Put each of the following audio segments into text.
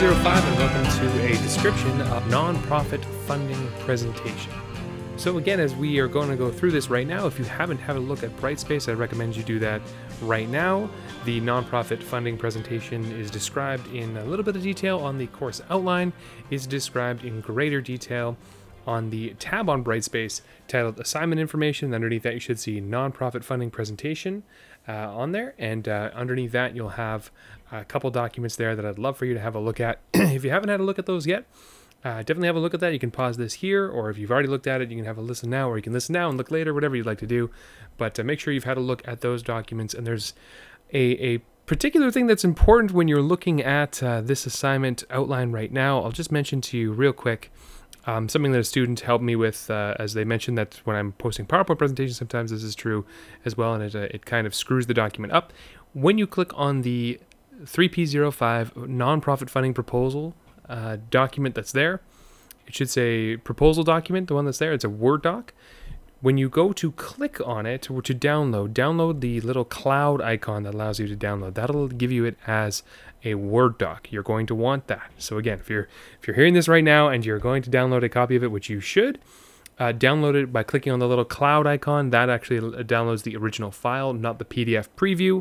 3P05 and welcome to a description of nonprofit funding presentation. So again, as we are going to go through this right now, if you haven't had a look at Brightspace, I recommend you do that right now. The nonprofit funding presentation is described in a little bit of detail on the course outline, is described in greater detail on the tab on Brightspace titled Assignment Information. Underneath that, you should see Nonprofit Funding Presentation on there, and underneath that, you'll have a couple documents there that I'd love for you to have a look at. If you haven't had a look at those yet, definitely have a look at that. You can pause this here, or if you've already looked at it, you can have a listen now, or you can listen now and look later, whatever you'd like to do. But make sure you've had a look at those documents. And there's a particular thing that's important when you're looking at this assignment outline right now. I'll just mention to you real quick something that a student helped me with, as they mentioned that when I'm posting PowerPoint presentations, sometimes this is true as well, and it kind of screws the document up. When you click on the 3P05 nonprofit funding proposal document that's there, it should say proposal document, the one that's there. It's a Word doc. When you go to click on it or to download the little cloud icon that allows you to download. That'll give you it as a Word doc. You're going to want that. So again, if you're hearing this right now and you're going to download a copy of it, which you should, download it by clicking on the little cloud icon. That actually downloads the original file, not the PDF preview.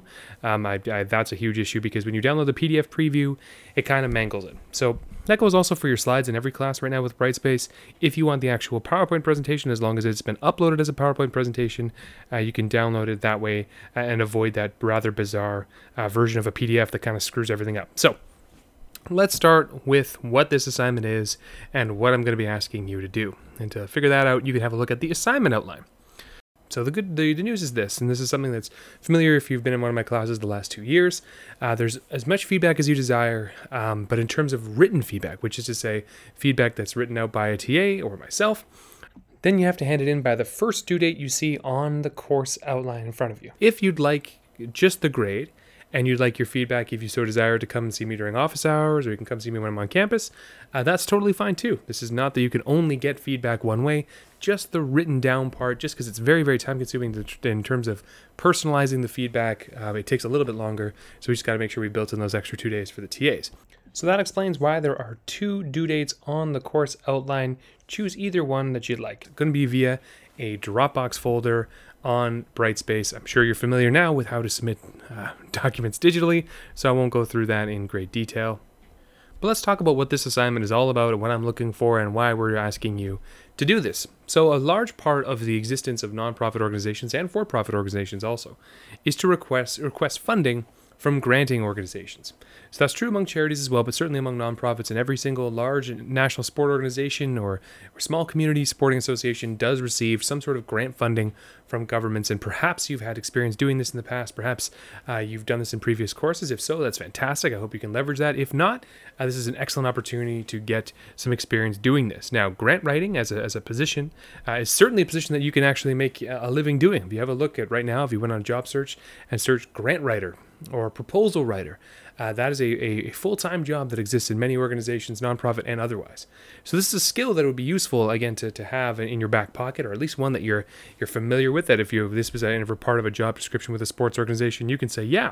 That's a huge issue because when you download the PDF preview, it kind of mangles it. So that goes also for your slides in every class right now with Brightspace. If you want the actual PowerPoint presentation, as long as it's been uploaded as a PowerPoint presentation, you can download it that way and avoid that rather bizarre version of a PDF that kind of screws everything up. So let's start with what this assignment is and what I'm going to be asking you to do. And to figure that out, you can have a look at the assignment outline. So the news is this, and this is something that's familiar if you've been in one of my classes the last 2 years. There's as much feedback as you desire, but in terms of written feedback, which is to say feedback that's written out by a TA or myself, then you have to hand it in by the first due date you see on the course outline in front of you. If you'd like just the grade, and you'd like your feedback, if you so desire, to come and see me during office hours, or you can come see me when I'm on campus, that's totally fine too. This is not that you can only get feedback one way, just the written down part, just because it's very, very time consuming in terms of personalizing the feedback. It takes a little bit longer, so we just got to make sure we built in those extra 2 days for the TAs. So that explains why there are 2 due dates on the course outline. Choose either one that you'd like. It's going to be via a Dropbox folder on Brightspace. I'm sure you're familiar now with how to submit documents digitally, so I won't go through that in great detail. But let's talk about what this assignment is all about and what I'm looking for and why we're asking you to do this. So a large part of the existence of nonprofit organizations and for-profit organizations also is to request funding from granting organizations. So that's true among charities as well, but certainly among nonprofits, and every single large national sport organization or small community sporting association does receive some sort of grant funding from governments. And perhaps you've had experience doing this in the past. Perhaps you've done this in previous courses. If so, that's fantastic. I hope you can leverage that. If not, this is an excellent opportunity to get some experience doing this. Now, grant writing as a position is certainly a position that you can actually make a living doing. If you have a look at right now, if you went on job search and search grant writer or proposal writer, that is a full-time job that exists in many organizations, nonprofit and otherwise. So this is a skill that would be useful, again, to have in your back pocket, or at least one that you're familiar with, that if this was ever part of a job description with a sports organization, you can say, yeah,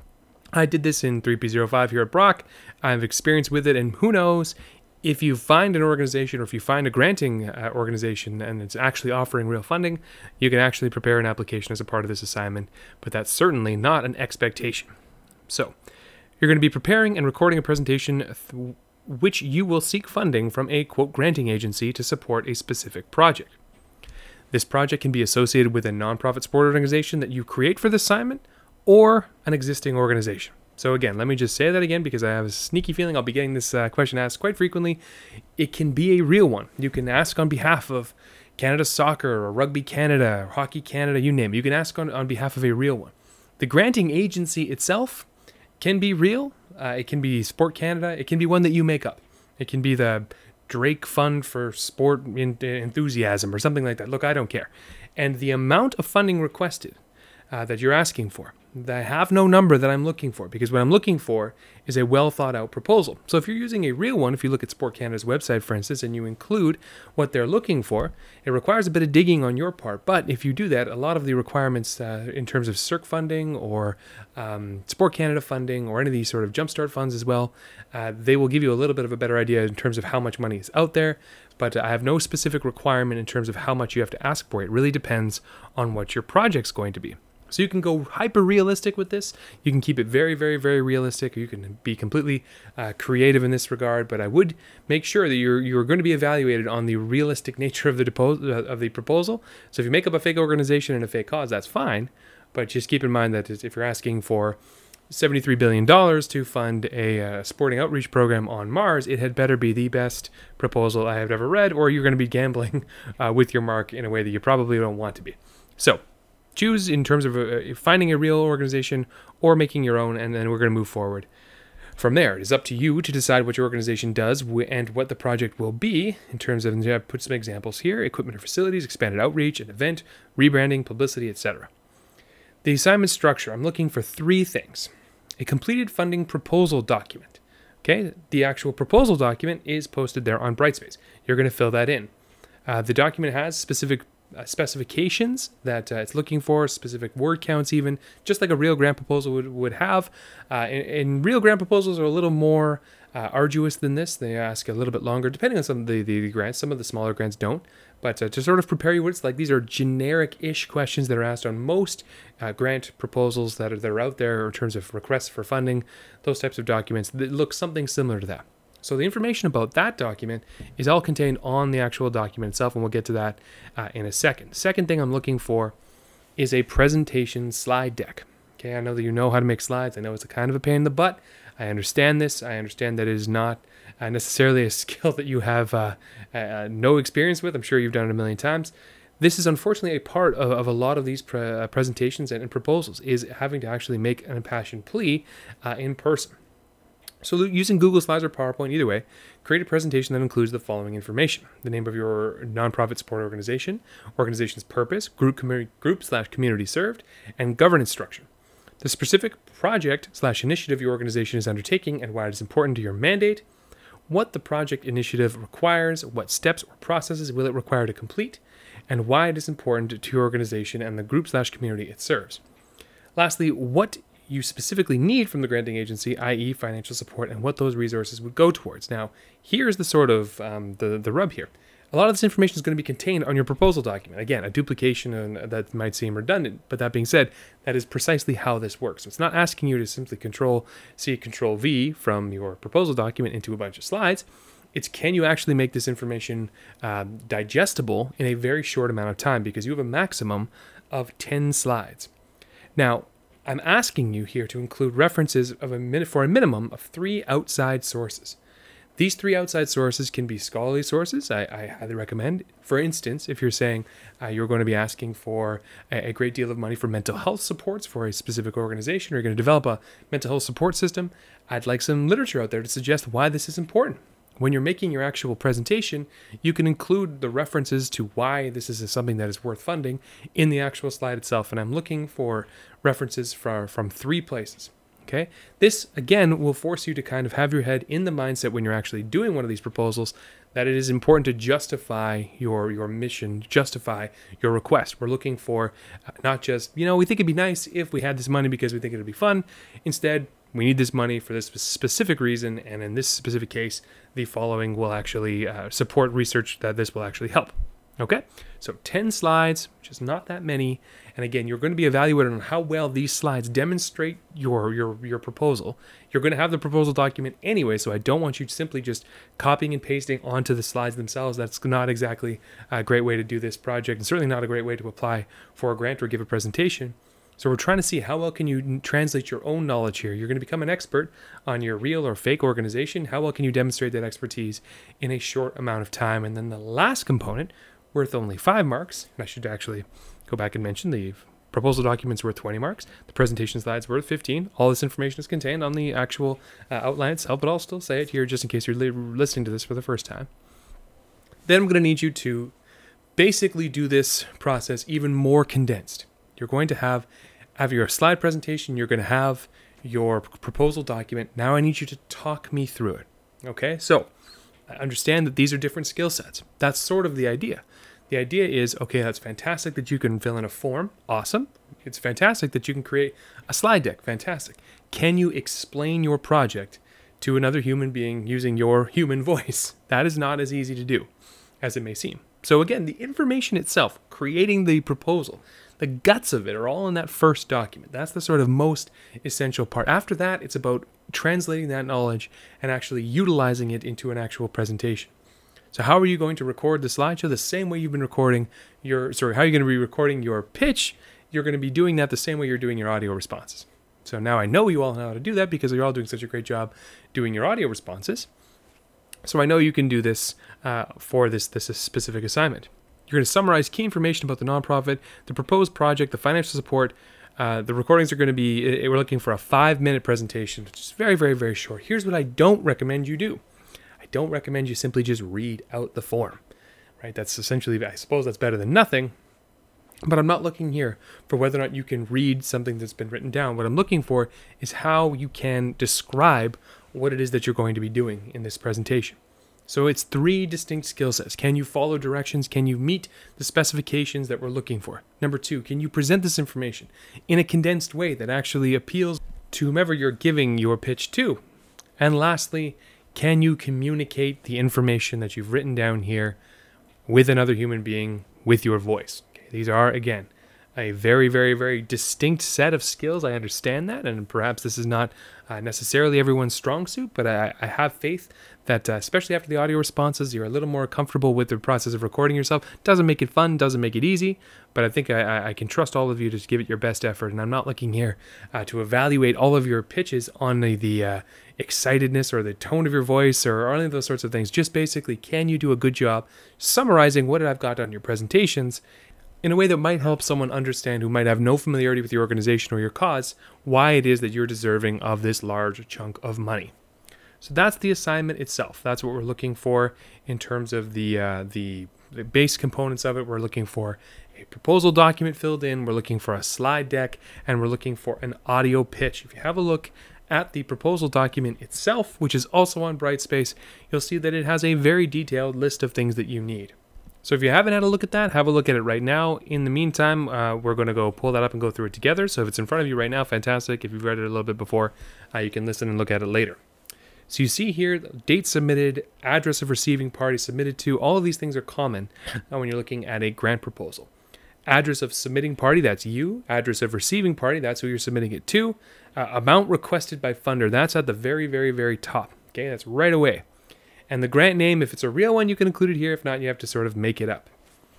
I did this in 3P05 here at Brock. I have experience with it, and who knows, if you find an organization or if you find a granting organization and it's actually offering real funding, you can actually prepare an application as a part of this assignment, but that's certainly not an expectation. So you're going to be preparing and recording a presentation which you will seek funding from a, quote, granting agency to support a specific project. This project can be associated with a nonprofit sport organization that you create for this assignment or an existing organization. So again, let me just say that again because I have a sneaky feeling I'll be getting this question asked quite frequently. It can be a real one. You can ask on behalf of Canada Soccer or Rugby Canada or Hockey Canada, you name it. You can ask on behalf of a real one. The granting agency itself can be real. It can be Sport Canada. It can be one that you make up. It can be the Drake Fund for Sport Enthusiasm or something like that. Look, I don't care. And the amount of funding requested that you're asking for I have no number that I'm looking for, because what I'm looking for is a well thought out proposal. So if you're using a real one, if you look at Sport Canada's website, for instance, and you include what they're looking for, it requires a bit of digging on your part. But if you do that, a lot of the requirements in terms of CERC funding or Sport Canada funding or any of these sort of jumpstart funds as well, they will give you a little bit of a better idea in terms of how much money is out there. But I have no specific requirement in terms of how much you have to ask for. It really depends on what your project's going to be. So you can go hyper realistic with this. You can keep it very, very, very realistic. Or you can be completely creative in this regard. But I would make sure that you're going to be evaluated on the realistic nature of the proposal. So if you make up a fake organization and a fake cause, that's fine. But just keep in mind that if you're asking for $73 billion to fund a sporting outreach program on Mars, it had better be the best proposal I have ever read, or you're going to be gambling with your mark in a way that you probably don't want to be. So choose in terms of finding a real organization or making your own, and then we're going to move forward from there. It is up to you to decide what your organization does and what the project will be in terms of, I've put some examples here: equipment or facilities, expanded outreach, an event, rebranding, publicity, etc. The assignment structure, I'm looking for 3 things. A completed funding proposal document. Okay, the actual proposal document is posted there on Brightspace. You're going to fill that in. The document has specific specifications that it's looking for, specific word counts even, just like a real grant proposal would have. And real grant proposals are a little more arduous than this. They ask a little bit longer, depending on some of the grants. Some of the smaller grants don't. But to sort of prepare you what it's like, these are generic-ish questions that are asked on most grant proposals that are out there in terms of requests for funding, those types of documents that look something similar to that. So the information about that document is all contained on the actual document itself, and we'll get to that in a second. Second thing I'm looking for is a presentation slide deck. Okay, I know that you know how to make slides. I know it's a kind of a pain in the butt. I understand this. I understand that it is not necessarily a skill that you have no experience with. I'm sure you've done it a million times. This is unfortunately a part of a lot of these presentations and proposals, is having to actually make an impassioned plea in person. So using Google Slides or PowerPoint, either way, create a presentation that includes the following information: the name of your nonprofit support organization, organization's purpose, group/community served, and governance structure. The specific project/initiative your organization is undertaking and why it is important to your mandate, what the project initiative requires, what steps or processes will it require to complete, and why it is important to your organization and the group/community it serves. Lastly, what you specifically need from the granting agency, i.e. financial support, and what those resources would go towards. Now, here's the sort of the rub here. A lot of this information is going to be contained on your proposal document. Again, a duplication that might seem redundant, but that being said, that is precisely how this works. So it's not asking you to simply Control-C, Control-V from your proposal document into a bunch of slides. It's, can you actually make this information digestible in a very short amount of time, because you have a maximum of 10 slides. Now, I'm asking you here to include references for a minimum of 3 outside sources. These 3 outside sources can be scholarly sources. I highly recommend. For instance, if you're saying you're going to be asking for a great deal of money for mental health supports for a specific organization, or you're going to develop a mental health support system, I'd like some literature out there to suggest why this is important. When you're making your actual presentation, you can include the references to why this is something that is worth funding in the actual slide itself. And I'm looking for references from 3 places. Okay, this again will force you to kind of have your head in the mindset when you're actually doing one of these proposals that it is important to justify your mission, justify your request. We're looking for not just, we think it'd be nice if we had this money because we think it'd be fun. Instead, we need this money for this specific reason, and in this specific case, the following will actually support research that this will actually help. Okay, so 10 slides, which is not that many. And again, you're going to be evaluated on how well these slides demonstrate your proposal. You're going to have the proposal document anyway, so I don't want you simply just copying and pasting onto the slides themselves. That's not exactly a great way to do this project, and certainly not a great way to apply for a grant or give a presentation. So we're trying to see how well can you translate your own knowledge here. You're going to become an expert on your real or fake organization. How well can you demonstrate that expertise in a short amount of time? And then the last component, worth only 5 marks, and I should actually go back and mention the proposal document's worth 20 marks, the presentation slide's worth 15. All this information is contained on the actual outline itself, but I'll still say it here just in case you're listening to this for the first time. Then I'm going to need you to basically do this process even more condensed. You're going to have After your slide presentation, you're going to have your proposal document. Now I need you to talk me through it. Okay, so I understand that these are different skill sets. That's sort of the idea. The idea is, okay, that's fantastic that you can fill in a form. Awesome. It's fantastic that you can create a slide deck. Fantastic. Can you explain your project to another human being using your human voice? That is not as easy to do as it may seem. So again, the information itself, creating the proposal, the guts of it are all in that first document. That's the sort of most essential part. After that, it's about translating that knowledge and actually utilizing it into an actual presentation. So how are you going to record the slideshow? The same way you've been recording how are you going to be recording your pitch? You're going to be doing that the same way you're doing your audio responses. So now I know you all know how to do that because you're all doing such a great job doing your audio responses. So I know you can do this for this specific assignment. You're going to summarize key information about the nonprofit, the proposed project, the financial support. The recordings are going to be, we're looking for a 5-minute presentation, which is very, very, very short. Here's what I don't recommend you do. I don't recommend you simply just read out the form, right? That's essentially, I suppose that's better than nothing, but I'm not looking here for whether or not you can read something that's been written down. What I'm looking for is how you can describe what it is that you're going to be doing in this presentation. So it's 3 distinct skill sets. Can you follow directions? Can you meet the specifications that we're looking for? Number 2, can you present this information in a condensed way that actually appeals to whomever you're giving your pitch to? And lastly, can you communicate the information that you've written down here with another human being with your voice? Okay, these are, again, a very, very, very distinct set of skills. I understand that, and perhaps this is not necessarily everyone's strong suit, but I have faith that especially after the audio responses, you're a little more comfortable with the process of recording yourself. Doesn't make it fun, doesn't make it easy, but I think I can trust all of you to give it your best effort, and I'm not looking here to evaluate all of your pitches on the excitedness or the tone of your voice or any of those sorts of things. Just basically, can you do a good job summarizing what I've got on your presentations in a way that might help someone understand who might have no familiarity with your organization or your cause, why it is that you're deserving of this large chunk of money. So that's the assignment itself. That's what we're looking for in terms of the base components of it. We're looking for a proposal document filled in, we're looking for a slide deck, and we're looking for an audio pitch. If you have a look at the proposal document itself, which is also on Brightspace, you'll see that it has a very detailed list of things that you need. So if you haven't had a look at that, have a look at it right now. In the meantime, we're going to go pull that up and go through it together. So if it's in front of you right now, fantastic. If you've read it a little bit before, you can listen and look at it later. So you see here, date submitted, address of receiving party submitted to, all of these things are common when you're looking at a grant proposal. Address of submitting party, that's you. Address of receiving party, that's who you're submitting it to. Amount requested by funder, that's at the very, very, very top. Okay, that's right away. And the grant name, if it's a real one, you can include it here. If not, you have to sort of make it up.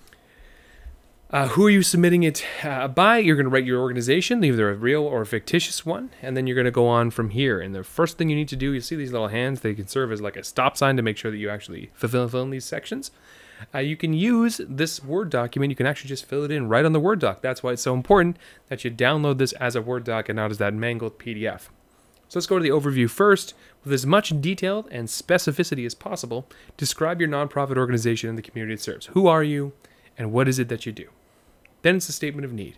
Who are you submitting it by? You're going to write your organization, either a real or a fictitious one, and then you're going to go on from here. And the first thing you need to do, you see these little hands, they can serve as like a stop sign to make sure that you actually fill in these sections. You can use this Word document. You can actually just fill it in right on the Word doc. That's why it's so important that you download this as a Word doc and not as that mangled PDF. So let's go to the overview first. With as much detail and specificity as possible, describe your nonprofit organization and the community it serves. Who are you, and what is it that you do? Then it's a statement of need.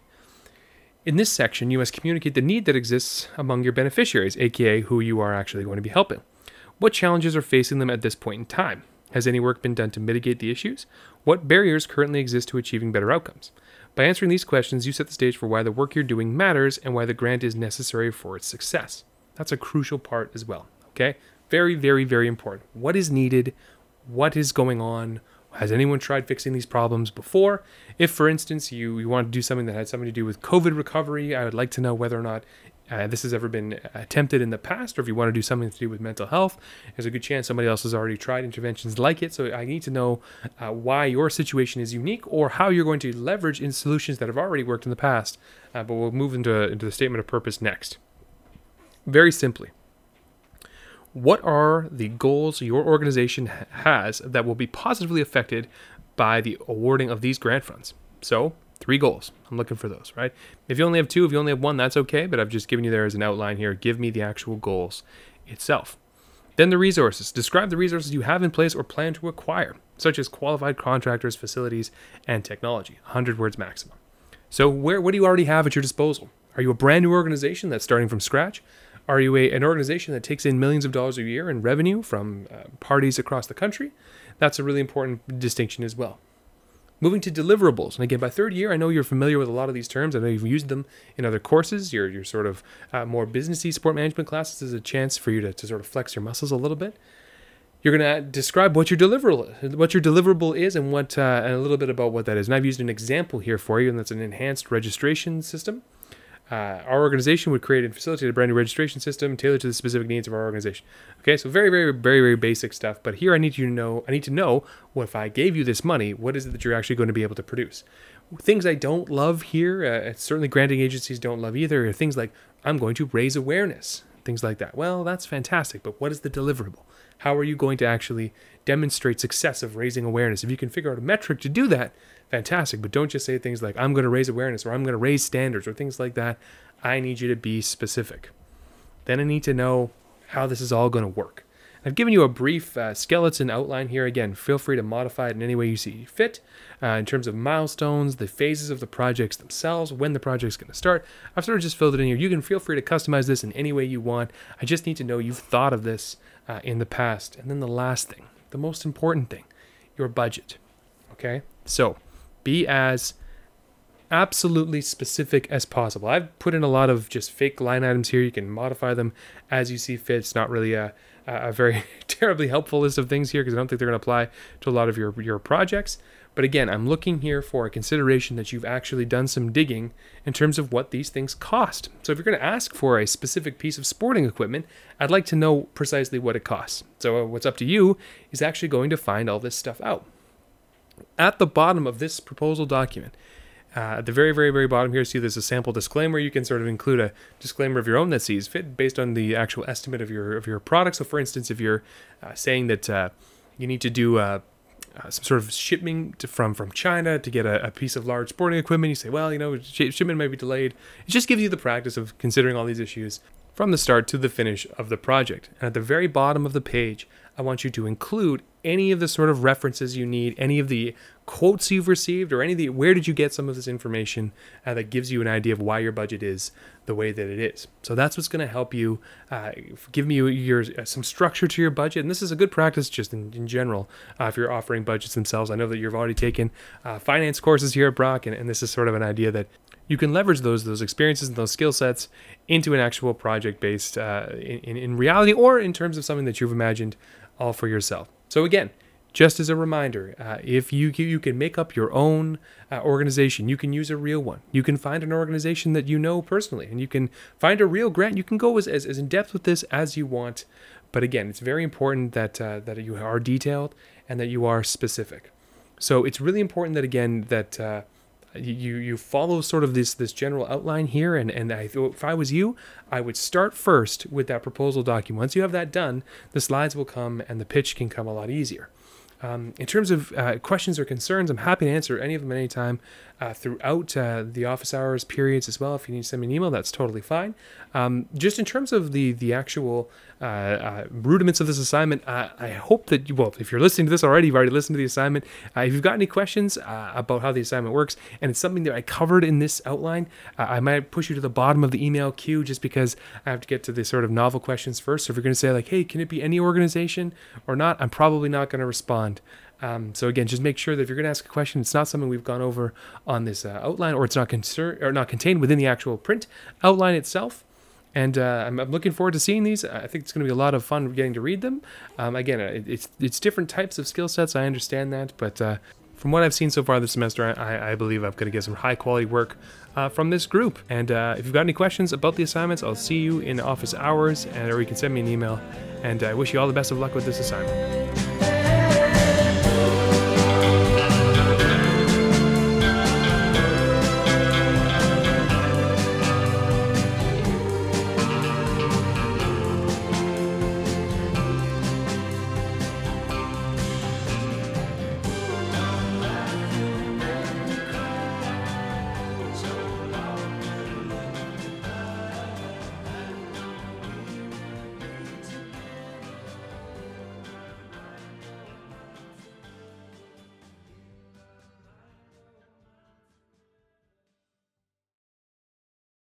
In this section, you must communicate the need that exists among your beneficiaries, aka who you are actually going to be helping. What challenges are facing them at this point in time? Has any work been done to mitigate the issues? What barriers currently exist to achieving better outcomes? By answering these questions, you set the stage for why the work you're doing matters and why the grant is necessary for its success. That's a crucial part as well, okay? Very, very, very important. What is needed? What is going on? Has anyone tried fixing these problems before? If, for instance, you want to do something that had something to do with COVID recovery, I would like to know whether or not this has ever been attempted in the past, or if you want to do something to do with mental health, there's a good chance somebody else has already tried interventions like it. So I need to know why your situation is unique or how you're going to leverage in solutions that have already worked in the past. But we'll move into the statement of purpose next. Very simply, what are the goals your organization has that will be positively affected by the awarding of these grant funds? So, 3 goals. I'm looking for those, right? If you only have 2, if you only have 1, that's okay, but I've just given you there as an outline here. Give me the actual goals itself. Then the resources. Describe the resources you have in place or plan to acquire, such as qualified contractors, facilities, and technology. 100 words maximum. So what do you already have at your disposal? Are you a brand new organization that's starting from scratch? Are you an organization that takes in millions of dollars a year in revenue from parties across the country? That's a really important distinction as well. Moving to deliverables. And again, by third year, I know you're familiar with a lot of these terms. I know you've used them in other courses. Your sort of more businessy sport management classes is a chance for you to sort of flex your muscles a little bit. You're going to describe what your deliverable is, and and a little bit about what that is. And I've used an example here for you, and that's an enhanced registration system. Our organization would create and facilitate a brand new registration system tailored to the specific needs of our organization. Okay, so very, very, very, very basic stuff. But here I need to know what if I gave you this money, what is it that you're actually going to be able to produce? Things I don't love here, certainly granting agencies don't love either, are things like, I'm going to raise awareness, things like that. Well, that's fantastic, but what is the deliverable? How are you going to actually demonstrate success of raising awareness? If you can figure out a metric to do that, fantastic. But don't just say things like, I'm going to raise awareness, or I'm going to raise standards, or things like that. I need you to be specific. Then I need to know how this is all going to work. I've given you a brief skeleton outline here. Again, feel free to modify it in any way you see fit. In terms of milestones, the phases of the projects themselves, when the project's going to start. I've sort of just filled it in here. You can feel free to customize this in any way you want. I just need to know you've thought of this in the past. And then the last thing, the most important thing, your budget. Okay? So be as absolutely specific as possible. I've put in a lot of just fake line items here. You can modify them as you see fit. It's not really a very terribly helpful list of things here because I don't think they're going to apply to a lot of your projects. But again, I'm looking here for a consideration that you've actually done some digging in terms of what these things cost. So if you're going to ask for a specific piece of sporting equipment, I'd like to know precisely what it costs. So what's up to you is actually going to find all this stuff out. At the bottom of this proposal document, at the very, very, very bottom here, see there's a sample disclaimer. You can sort of include a disclaimer of your own that sees fit based on the actual estimate of your product. So for instance, if you're saying that you need to do some sort of shipping from China to get a piece of large sporting equipment, you say, well, shipment might be delayed. It just gives you the practice of considering all these issues from the start to the finish of the project. And at the very bottom of the page, I want you to include any of the sort of references you need, any of the quotes you've received, or where did you get some of this information that gives you an idea of why your budget is the way that it is. So that's what's going to help you give me some structure to your budget. And this is a good practice just in general if you're offering budgets themselves. I know that you've already taken finance courses here at Brock, and this is sort of an idea that you can leverage those experiences and those skill sets into an actual project based in reality, or in terms of something that you've imagined all for yourself. So again, just as a reminder, if you can make up your own organization, you can use a real one. You can find an organization that you know personally, and you can find a real grant. You can go as in depth with this as you want. But again, it's very important that you are detailed and that you are specific. So it's really important that you follow sort of this general outline here, and if I was you, I would start first with that proposal document. Once you have that done, the slides will come and the pitch can come a lot easier. In terms of questions or concerns, I'm happy to answer any of them at any time throughout the office hours periods as well. If you need to send me an email, that's totally fine. Just in terms of the actual rudiments of this assignment, I hope that if you're listening to this already, you've already listened to the assignment. If you've got any questions about how the assignment works, and it's something that I covered in this outline, I might push you to the bottom of the email queue just because I have to get to the sort of novel questions first. So if you're going to say like, hey, can it be any organization or not, I'm probably not going to respond. So again, just make sure that if you're going to ask a question, it's not something we've gone over on this outline, or it's not contained within the actual print outline itself. And I'm looking forward to seeing these. I think it's going to be a lot of fun getting to read them. Again, it's different types of skill sets. I understand that, but from what I've seen so far this semester, I believe I'm going to get some high quality work from this group. And if you've got any questions about the assignments, I'll see you in office hours, or you can send me an email. And I wish you all the best of luck with this assignment.